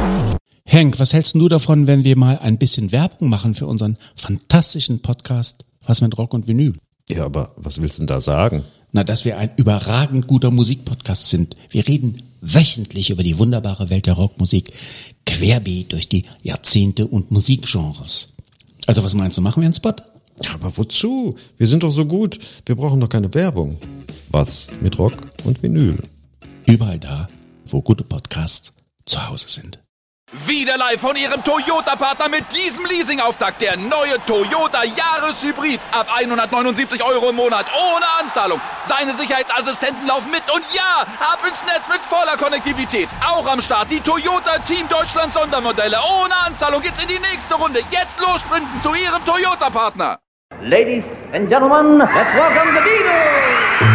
Henk, was hältst du davon, wenn wir mal ein bisschen Werbung machen für unseren fantastischen Podcast Was mit Rock und Vinyl? Ja, aber was willst du denn da sagen? Na, dass wir ein überragend guter Musikpodcast sind. Wir reden wöchentlich über die wunderbare Welt der Rockmusik, querbeet durch die Jahrzehnte und Musikgenres. Also was meinst du, machen wir einen Spot? Ja, aber wozu? Wir sind doch so gut. Wir brauchen doch keine Werbung. Was mit Rock und Vinyl? Überall da, wo gute Podcasts zu Hause sind. Wieder live von Ihrem Toyota-Partner mit diesem Leasing-Auftakt. Der neue Toyota Jahreshybrid. Ab 179 € im Monat. Ohne Anzahlung. Seine Sicherheitsassistenten laufen mit. Und ja, ab ins Netz mit voller Konnektivität. Auch am Start die Toyota Team Deutschland Sondermodelle. Ohne Anzahlung geht's in die nächste Runde. Jetzt los sprinten zu Ihrem Toyota-Partner. Ladies and gentlemen, let's welcome the Beatles!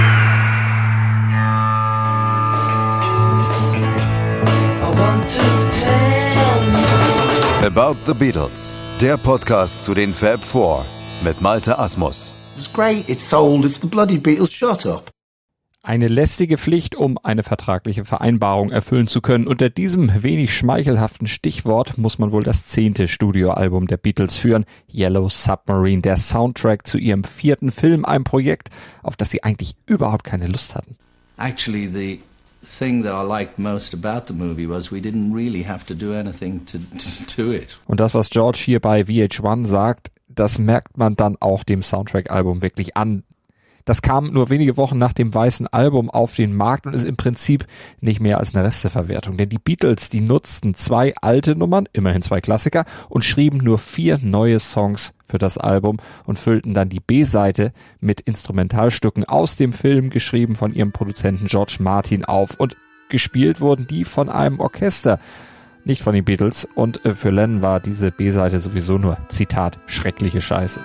About the Beatles, der Podcast zu den Fab Four mit Malte Asmus. It's great, it's sold, it's the bloody Beatles, shut up. Eine lästige Pflicht, um eine vertragliche Vereinbarung erfüllen zu können. Unter diesem wenig schmeichelhaften Stichwort muss man wohl das 10. Studioalbum der Beatles führen, Yellow Submarine, der Soundtrack zu ihrem 4. Film, ein Projekt, auf das sie eigentlich überhaupt keine Lust hatten. Actually, the thing that I liked most about the movie was we didn't really have to do anything to do it. Und das, was George hier bei VH1 sagt, das merkt man dann auch dem Soundtrack-Album wirklich an. Das kam nur wenige Wochen nach dem weißen Album auf den Markt und ist im Prinzip nicht mehr als eine Resteverwertung. Denn die Beatles, die nutzten 2 alte Nummern, immerhin 2 Klassiker, und schrieben nur 4 neue Songs für das Album und füllten dann die B-Seite mit Instrumentalstücken aus dem Film, geschrieben von ihrem Produzenten George Martin, auf. Und gespielt wurden die von einem Orchester, nicht von den Beatles. Und für Lennon war diese B-Seite sowieso nur, Zitat, schreckliche Scheiße.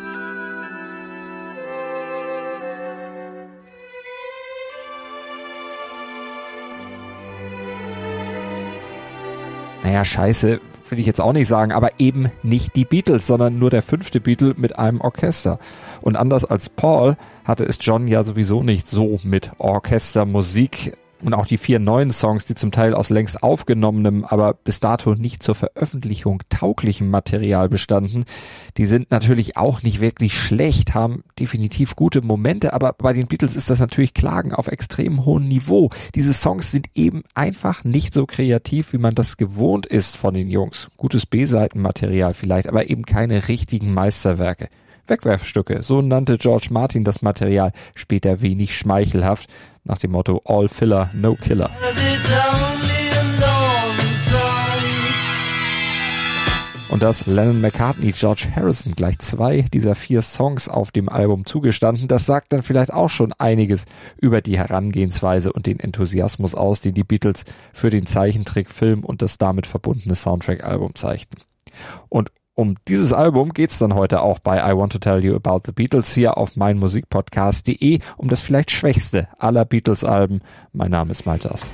Naja, scheiße, will ich jetzt auch nicht sagen, aber eben nicht die Beatles, sondern nur der 5. Beatle mit einem Orchester. Und anders als Paul hatte es John ja sowieso nicht so mit Orchestermusik. Und auch die 4 neuen Songs, die zum Teil aus längst aufgenommenem, aber bis dato nicht zur Veröffentlichung tauglichem Material bestanden, die sind natürlich auch nicht wirklich schlecht, haben definitiv gute Momente, aber bei den Beatles ist das natürlich Klagen auf extrem hohem Niveau. Diese Songs sind eben einfach nicht so kreativ, wie man das gewohnt ist von den Jungs. Gutes B-Seitenmaterial vielleicht, aber eben keine richtigen Meisterwerke. Wegwerfstücke, so nannte George Martin das Material, später wenig schmeichelhaft, nach dem Motto All Filler, No Killer. Und dass Lennon-McCartney George Harrison gleich 2 dieser 4 Songs auf dem Album zugestanden, das sagt dann vielleicht auch schon einiges über die Herangehensweise und den Enthusiasmus aus, den die Beatles für den Zeichentrickfilm und das damit verbundene Soundtrack-Album zeigten. Und um dieses Album geht's dann heute auch bei I Want to Tell You About the Beatles hier auf meinmusikpodcast.de, um das vielleicht schwächste aller Beatles-Alben. Mein Name ist Malte Asmus.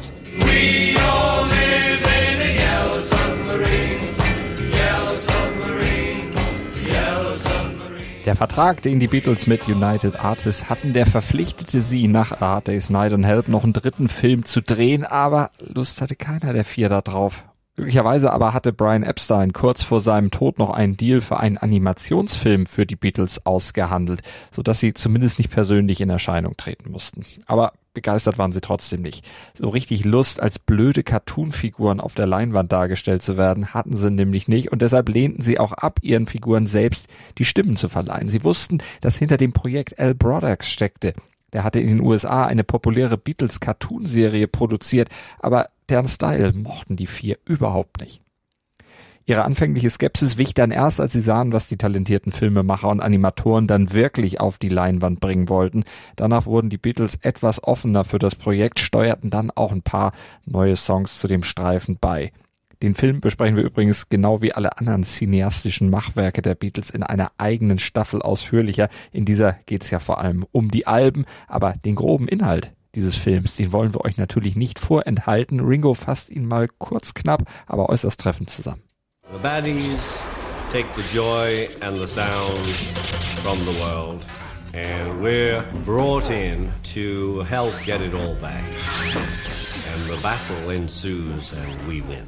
Der Vertrag, den die Beatles mit United Artists hatten, der verpflichtete sie, nach A Hard Day's Night and Help noch einen 3. Film zu drehen, aber Lust hatte keiner der 4 da drauf. Glücklicherweise aber hatte Brian Epstein kurz vor seinem Tod noch einen Deal für einen Animationsfilm für die Beatles ausgehandelt, sodass sie zumindest nicht persönlich in Erscheinung treten mussten. Aber begeistert waren sie trotzdem nicht. So richtig Lust, als blöde Cartoon-Figuren auf der Leinwand dargestellt zu werden, hatten sie nämlich nicht und deshalb lehnten sie auch ab, ihren Figuren selbst die Stimmen zu verleihen. Sie wussten, dass hinter dem Projekt Al Brodax steckte. Der hatte in den USA eine populäre Beatles-Cartoon-Serie produziert, aber deren Style mochten die 4 überhaupt nicht. Ihre anfängliche Skepsis wich dann erst, als sie sahen, was die talentierten Filmemacher und Animatoren dann wirklich auf die Leinwand bringen wollten. Danach wurden die Beatles etwas offener für das Projekt, steuerten dann auch ein paar neue Songs zu dem Streifen bei. Den Film besprechen wir übrigens genau wie alle anderen cineastischen Machwerke der Beatles in einer eigenen Staffel ausführlicher. In dieser geht's ja vor allem um die Alben, aber den groben Inhalt dieses Films, den wollen wir euch natürlich nicht vorenthalten. Ringo fasst ihn mal kurz knapp, aber äußerst treffend zusammen. The baddies take the joy and the sound from the world, and we're brought in to help get it all back. And the battle ensues and we win.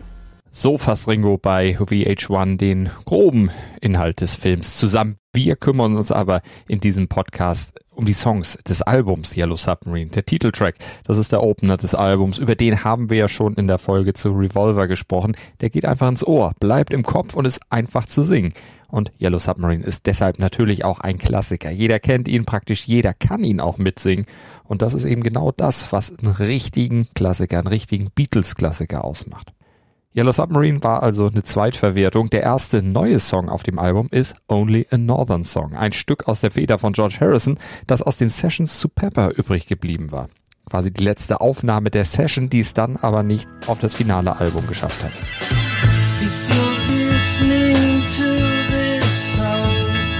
So fasst Ringo bei VH1 den groben Inhalt des Films zusammen. Wir kümmern uns aber in diesem Podcast um die Songs des Albums Yellow Submarine. Der Titeltrack, das ist der Opener des Albums. Über den haben wir ja schon in der Folge zu Revolver gesprochen. Der geht einfach ins Ohr, bleibt im Kopf und ist einfach zu singen. Und Yellow Submarine ist deshalb natürlich auch ein Klassiker. Jeder kennt ihn, praktisch jeder kann ihn auch mitsingen. Und das ist eben genau das, was einen richtigen Klassiker, einen richtigen Beatles-Klassiker ausmacht. Yellow Submarine war also eine Zweitverwertung. Der erste neue Song auf dem Album ist Only a Northern Song. Ein Stück aus der Feder von George Harrison, das aus den Sessions zu Pepper übrig geblieben war. Quasi die letzte Aufnahme der Session, die es dann aber nicht auf das finale Album geschafft hat. If you're listening to this song,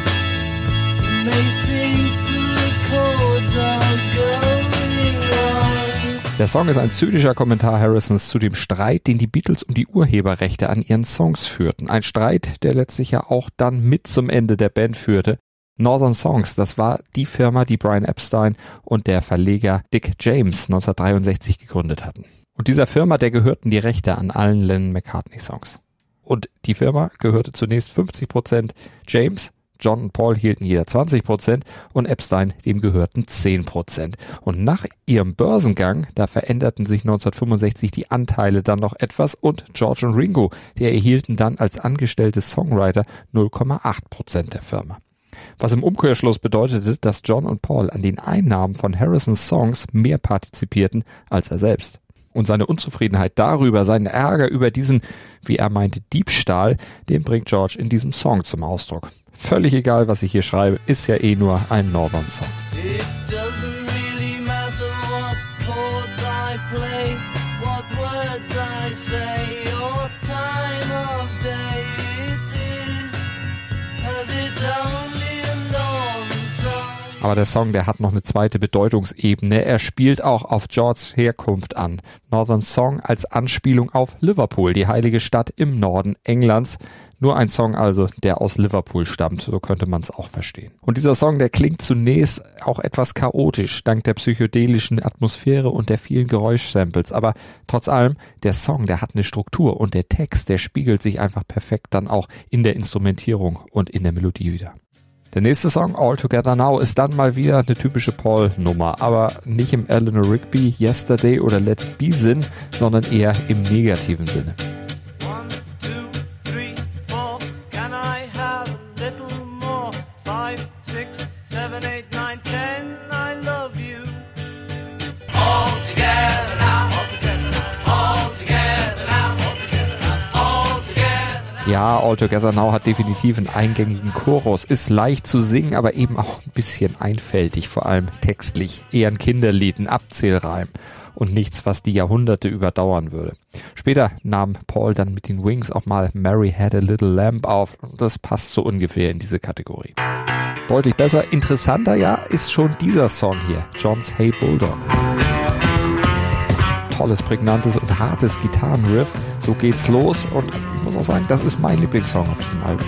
you may think the chords are going wrong. Der Song ist ein zynischer Kommentar Harrisons zu dem Streit, den die Beatles um die Urheberrechte an ihren Songs führten. Ein Streit, der letztlich ja auch dann mit zum Ende der Band führte. Northern Songs, das war die Firma, die Brian Epstein und der Verleger Dick James 1963 gegründet hatten. Und dieser Firma, der gehörten die Rechte an allen Lennon-McCartney-Songs. Und die Firma gehörte zunächst 50% James, John und Paul hielten jeder 20% und Epstein, dem gehörten 10%. Und nach ihrem Börsengang, da veränderten sich 1965 die Anteile dann noch etwas und George und Ringo, die erhielten dann als angestellte Songwriter 0,8% der Firma. Was im Umkehrschluss bedeutete, dass John und Paul an den Einnahmen von Harrisons Songs mehr partizipierten als er selbst. Und seine Unzufriedenheit darüber, seinen Ärger über diesen, wie er meinte, Diebstahl, den bringt George in diesem Song zum Ausdruck. Völlig egal, was ich hier schreibe, ist ja eh nur ein Northern Song. It doesn't really matter what chords I play, what words I say, or time of day it is, as it's only a northern song. Aber der Song, der hat noch eine zweite Bedeutungsebene. Er spielt auch auf Georges Herkunft an. Northern Song als Anspielung auf Liverpool, die heilige Stadt im Norden Englands. Nur ein Song also, der aus Liverpool stammt, so könnte man es auch verstehen. Und dieser Song, der klingt zunächst auch etwas chaotisch, dank der psychedelischen Atmosphäre und der vielen Geräuschsamples. Aber trotz allem, der Song, der hat eine Struktur und der Text, der spiegelt sich einfach perfekt dann auch in der Instrumentierung und in der Melodie wieder. Der nächste Song, All Together Now, ist dann mal wieder eine typische Paul-Nummer, aber nicht im Eleanor Rigby, Yesterday oder Let It Be Sinn, sondern eher im negativen Sinne. Ja, All Together Now hat definitiv einen eingängigen Chorus, ist leicht zu singen, aber eben auch ein bisschen einfältig, vor allem textlich. Eher ein Kinderlied, ein Abzählreim und nichts, was die Jahrhunderte überdauern würde. Später nahm Paul dann mit den Wings auch mal Mary Had a Little Lamb auf und das passt so ungefähr in diese Kategorie. Deutlich besser, interessanter ja, ist schon dieser Song hier, John's Hey Bulldog. Tolles, prägnantes und hartes Gitarrenriff. So geht's los und ich muss auch sagen, das ist mein Lieblingssong auf diesem Album.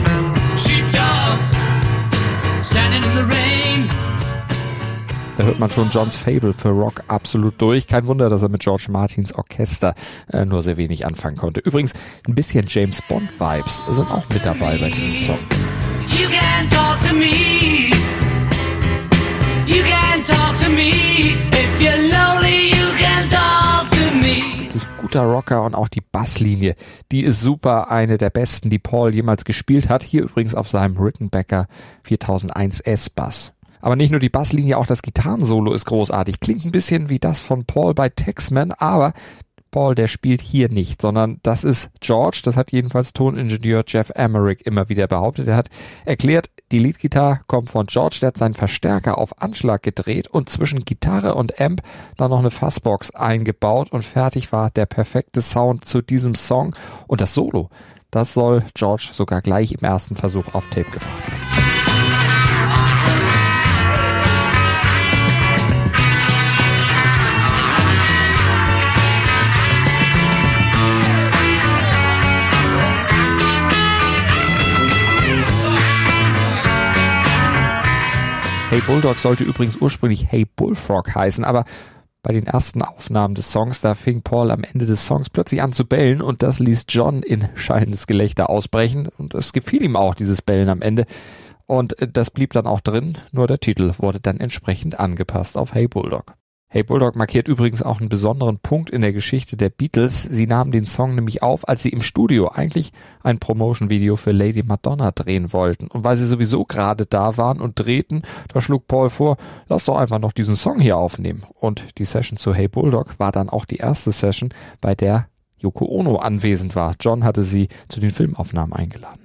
Da hört man schon Johns Fable für Rock absolut durch. Kein Wunder, dass er mit George Martins Orchester nur sehr wenig anfangen konnte. Übrigens, ein bisschen James Bond Vibes sind auch mit dabei bei diesem Song. You can talk to me. You can talk to me. If you're lonely, you can talk to me. Wirklich guter Rocker und auch die Basslinie, die ist super, eine der besten, die Paul jemals gespielt hat. Hier übrigens auf seinem Rickenbacker 4001 S-Bass. Aber nicht nur die Basslinie, auch das Gitarrensolo ist großartig. Klingt ein bisschen wie das von Paul bei Taxman, aber Paul, der spielt hier nicht, sondern das ist George, das hat jedenfalls Toningenieur Jeff Emerick immer wieder behauptet. Er hat erklärt, die Leadgitarre kommt von George, der hat seinen Verstärker auf Anschlag gedreht und zwischen Gitarre und Amp dann noch eine Fassbox eingebaut und fertig war der perfekte Sound zu diesem Song. Und das Solo, das soll George sogar gleich im ersten Versuch auf Tape gebracht haben. Hey Bulldog sollte übrigens ursprünglich Hey Bullfrog heißen, aber Bei den ersten Aufnahmen des Songs, da fing Paul am Ende des Songs plötzlich an zu bellen und das ließ John in schallendes Gelächter ausbrechen und es gefiel ihm auch, dieses Bellen am Ende. Und das blieb dann auch drin, nur der Titel wurde dann entsprechend angepasst auf Hey Bulldog. Hey Bulldog markiert übrigens auch einen besonderen Punkt in der Geschichte der Beatles. Sie nahmen den Song nämlich auf, als sie im Studio eigentlich ein Promotion-Video für Lady Madonna drehen wollten. Und weil sie sowieso gerade da waren und drehten, da schlug Paul vor, lass doch einfach noch diesen Song hier aufnehmen. Und die Session zu Hey Bulldog war dann auch die erste Session, bei der Yoko Ono anwesend war. John hatte sie zu den Filmaufnahmen eingeladen.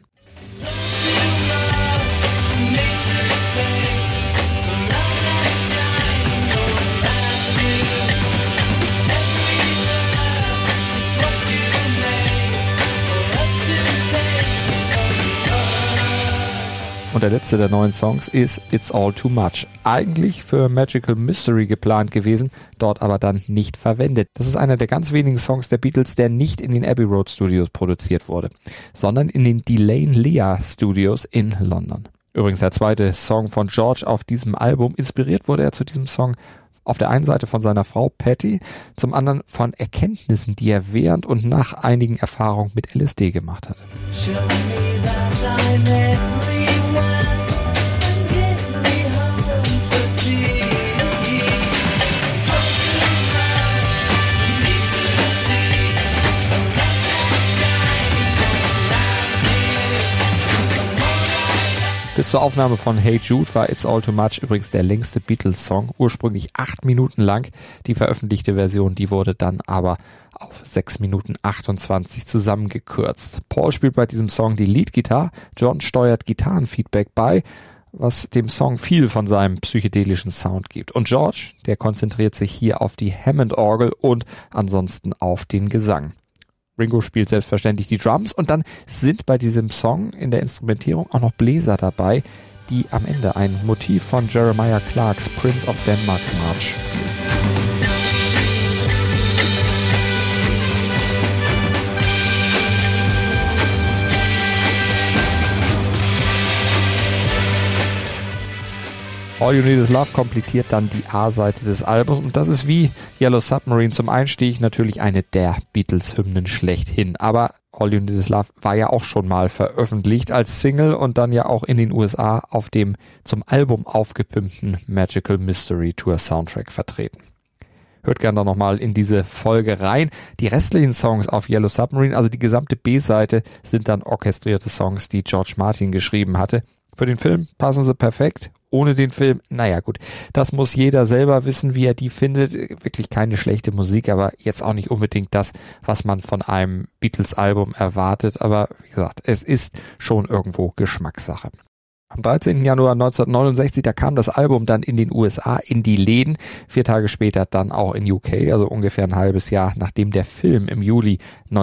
Und der letzte der neuen Songs ist It's All Too Much. Eigentlich für Magical Mystery geplant gewesen, dort aber dann nicht verwendet. Das ist einer der ganz wenigen Songs der Beatles, der nicht in den Abbey Road Studios produziert wurde, sondern in den Delaney Lea Studios in London. Übrigens der zweite Song von George auf diesem Album. Inspiriert wurde er zu diesem Song auf der einen Seite von seiner Frau Patty, zum anderen von Erkenntnissen, die er während und nach einigen Erfahrungen mit LSD gemacht hatte. Bis zur Aufnahme von Hey Jude war It's All Too Much übrigens der längste Beatles-Song, ursprünglich 8 Minuten lang. Die veröffentlichte Version, die wurde dann aber auf 6 Minuten 28 zusammengekürzt. Paul spielt bei diesem Song die Leadgitarre, John steuert Gitarrenfeedback bei, was dem Song viel von seinem psychedelischen Sound gibt. Und George, der konzentriert sich hier auf die Hammond-Orgel und ansonsten auf den Gesang. Ringo spielt selbstverständlich die Drums und dann sind bei diesem Song in der Instrumentierung auch noch Bläser dabei, die am Ende ein Motiv von Jeremiah Clarks Prince of Denmark's March spielen. All You Need Is Love komplettiert dann die A-Seite des Albums und das ist wie Yellow Submarine zum Einstieg natürlich eine der Beatles-Hymnen schlechthin. Aber All You Need Is Love war ja auch schon mal veröffentlicht als Single und dann ja auch in den USA auf dem zum Album aufgepimpten Magical Mystery Tour Soundtrack vertreten. Hört gerne da nochmal in diese Folge rein. Die restlichen Songs auf Yellow Submarine, also die gesamte B-Seite, sind dann orchestrierte Songs, die George Martin geschrieben hatte. Für den Film passen sie perfekt. Ohne den Film, naja gut, das muss jeder selber wissen, wie er die findet. Wirklich keine schlechte Musik, aber jetzt auch nicht unbedingt das, was man von einem Beatles-Album erwartet. Aber wie gesagt, es ist schon irgendwo Geschmackssache. Am 13. Januar 1969, da kam das Album dann in den USA in die Läden, 4 Tage später dann auch in UK, also ungefähr ein halbes Jahr, nachdem der Film im Juli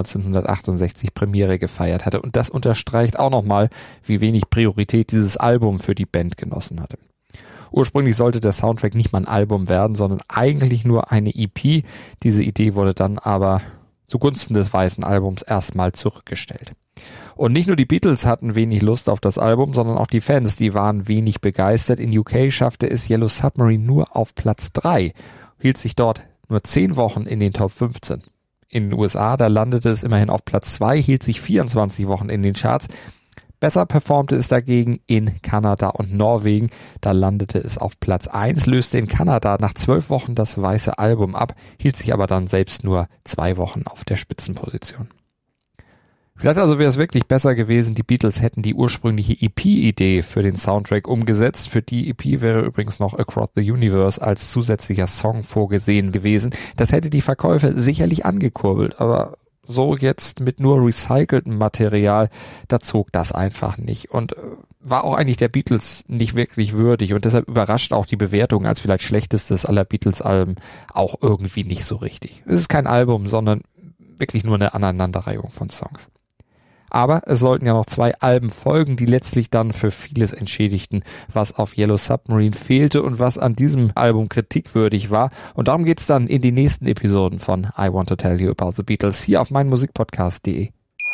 1968 Premiere gefeiert hatte. Und das unterstreicht auch nochmal, wie wenig Priorität dieses Album für die Band genossen hatte. Ursprünglich sollte der Soundtrack nicht mal ein Album werden, sondern eigentlich nur eine EP. Diese Idee wurde dann aber zugunsten des weißen Albums erstmal zurückgestellt. Und nicht nur die Beatles hatten wenig Lust auf das Album, sondern auch die Fans, die waren wenig begeistert. In UK schaffte es Yellow Submarine nur auf Platz 3, hielt sich dort nur 10 Wochen in den Top 15. In den USA, da landete es immerhin auf Platz 2, hielt sich 24 Wochen in den Charts. Besser performte es dagegen in Kanada und Norwegen. Da landete es auf Platz 1, löste in Kanada nach 12 Wochen das weiße Album ab, hielt sich aber dann selbst nur 2 Wochen auf der Spitzenposition. Vielleicht also wäre es wirklich besser gewesen, die Beatles hätten die ursprüngliche EP-Idee für den Soundtrack umgesetzt. Für die EP wäre übrigens noch Across the Universe als zusätzlicher Song vorgesehen gewesen. Das hätte die Verkäufe sicherlich angekurbelt, aber so jetzt mit nur recyceltem Material, da zog das einfach nicht und war auch eigentlich der Beatles nicht wirklich würdig und deshalb überrascht auch die Bewertung als vielleicht schlechtestes aller Beatles-Alben auch irgendwie nicht so richtig. Es ist kein Album, sondern wirklich nur eine Aneinanderreihung von Songs. Aber es sollten ja noch 2 Alben folgen, die letztlich dann für vieles entschädigten, was auf Yellow Submarine fehlte und was an diesem Album kritikwürdig war. Und darum geht's dann in die nächsten Episoden von I Want to Tell You About the Beatles hier auf meinmusikpodcast.de.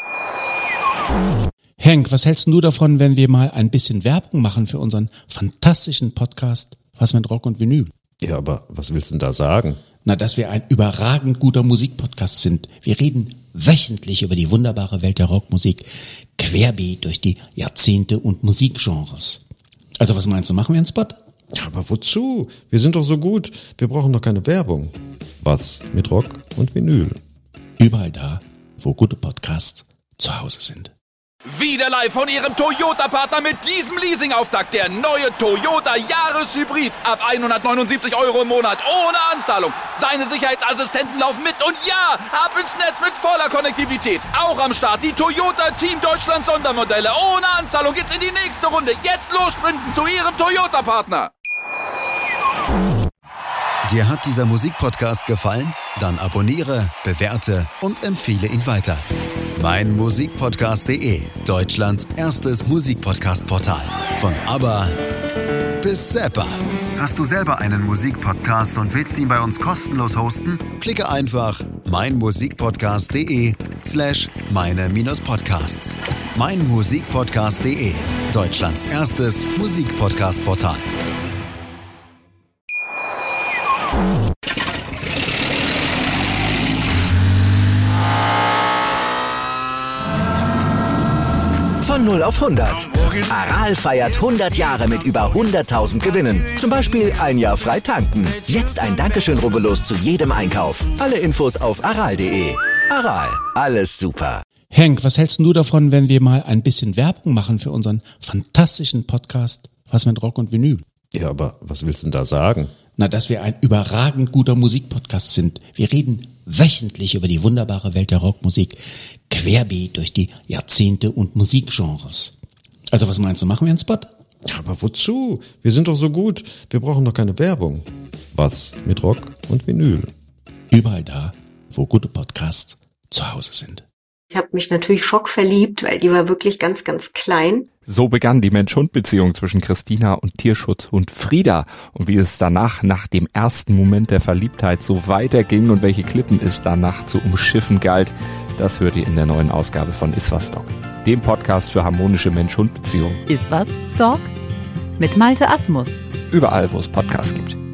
Henk, was hältst du davon, wenn wir mal ein bisschen Werbung machen für unseren fantastischen Podcast Was mit Rock und Vinyl? Ja, aber was willst du denn da sagen? Na, dass wir ein überragend guter Musikpodcast sind. Wir reden wöchentlich über die wunderbare Welt der Rockmusik, querbeet durch die Jahrzehnte und Musikgenres. Also was meinst du, machen wir einen Spot? Ja, aber wozu? Wir sind doch so gut. Wir brauchen doch keine Werbung. Was mit Rock und Vinyl? Überall da, wo gute Podcasts zu Hause sind. Wieder live von Ihrem Toyota-Partner mit diesem Leasing-Auftakt. Der neue Toyota Jahreshybrid. Ab 179 € im Monat. Ohne Anzahlung. Seine Sicherheitsassistenten laufen mit. Und ja, ab ins Netz mit voller Konnektivität. Auch am Start die Toyota Team Deutschland Sondermodelle. Ohne Anzahlung geht's in die nächste Runde. Jetzt los sprinten zu Ihrem Toyota-Partner. Dir hat dieser Musikpodcast gefallen? Dann abonniere, bewerte und empfehle ihn weiter. meinmusikpodcast.de, Deutschlands erstes Musikpodcast-Portal. Von ABBA bis Zappa. Hast du selber einen Musikpodcast und willst ihn bei uns kostenlos hosten? Klicke einfach meinmusikpodcast.de/meine-podcasts. meinmusikpodcast.de, Deutschlands erstes Musikpodcast-Portal. Von 0 auf 100. Aral feiert 100 Jahre mit über 100.000 Gewinnen. Zum Beispiel ein Jahr frei tanken. Jetzt ein Dankeschön, rubbellos zu jedem Einkauf. Alle Infos auf aral.de. Aral, alles super. Henk, was hältst du davon, wenn wir mal ein bisschen Werbung machen für unseren fantastischen Podcast Was mit Rock und Vinyl? Ja, aber was willst du denn da sagen? Na, dass wir ein überragend guter Musikpodcast sind. Wir reden wöchentlich über die wunderbare Welt der Rockmusik, querbeet durch die Jahrzehnte und Musikgenres. Also was meinst du, machen wir einen Spot? Ja, aber wozu? Wir sind doch so gut. Wir brauchen doch keine Werbung. Was mit Rock und Vinyl? Überall da, wo gute Podcasts zu Hause sind. Ich habe mich natürlich schockverliebt, weil die war wirklich ganz, ganz klein. So begann die Mensch-Hund-Beziehung zwischen Christina und Tierschutzhund Frieda. Und wie es danach, nach dem ersten Moment der Verliebtheit, so weiterging und welche Klippen es danach zu umschiffen galt, das hört ihr in der neuen Ausgabe von Iswas Dog, dem Podcast für harmonische Mensch-Hund-Beziehungen. Iswas Dog mit Malte Asmus. Überall, wo es Podcasts gibt.